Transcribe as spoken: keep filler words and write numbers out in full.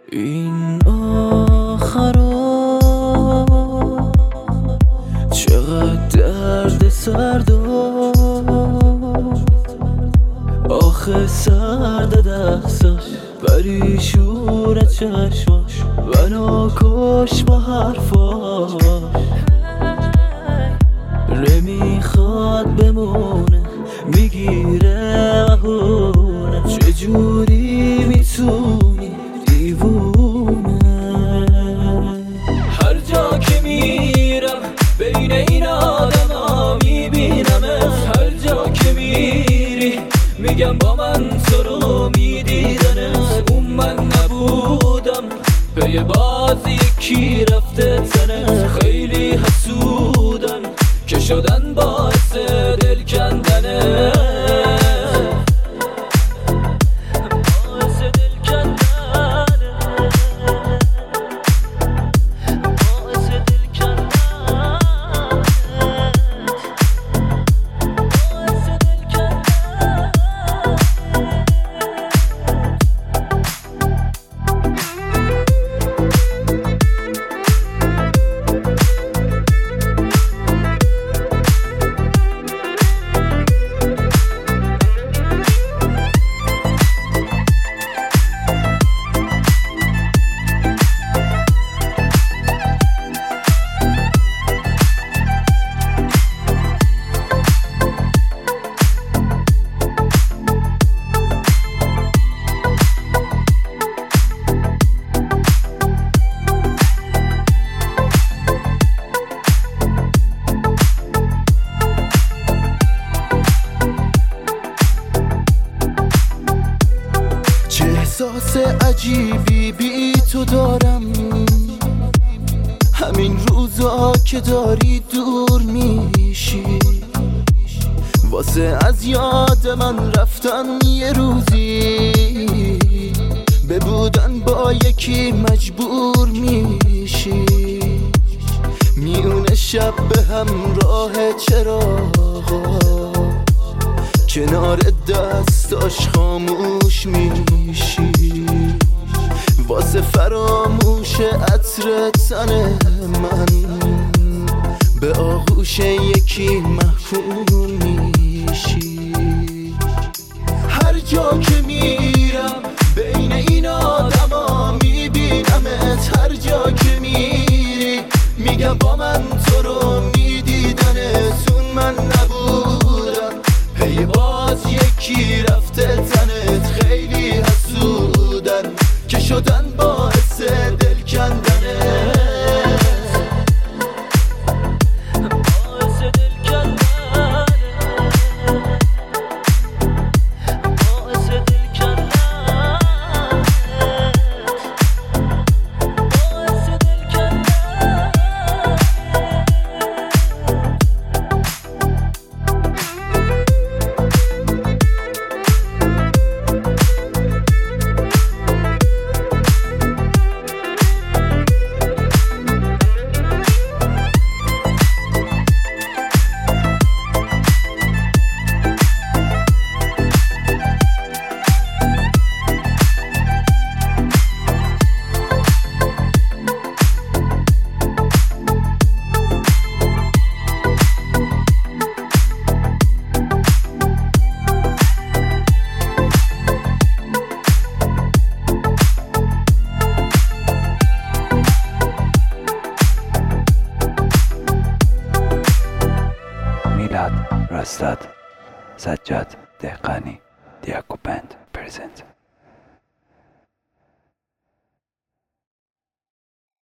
این آخرا چقدر درد سر داشت، آخه سرد دستاش پریشون چشماش منو کش با حرفاش. نمیخواد بمونه میگیره مهونه، چجوری میتونی دیوونه؟ هر جا که میرم بین این آدم ها میبینمت، هر جا که میری میگم با من تو رو میدیدنت. اون من نبودم پی باز یکی رفته تنت، خیلی حسودن که شدن باعث دل کندنه. باعث دل کندنه، باعث دل کندنه، باعث دل کندنه. احساس عجیبی بی تو دارم، همین روزا که داری دور میشی، واسه از یاد من رفتن یه روزی، به بودن با یکی مجبور میشی. میونه شب به همراه چراغا کنار دستاش خاموش میشی، واسه فراموش عطر تن من به آغوش یکی محکوم میشی. هر جا که میرم بین این آدما میبینمت، هر جا که میری میگم با من تو رو میدیدنت. اون من نبودم هی باز یکی رفته تنت، خیلی حسودن که شدن باعث دل کندنه. باعث دل کندنه، باعث دل کندنه، باعث دل کندنه. رستاد سجاد دهقانی دیاکو بند پرزنت.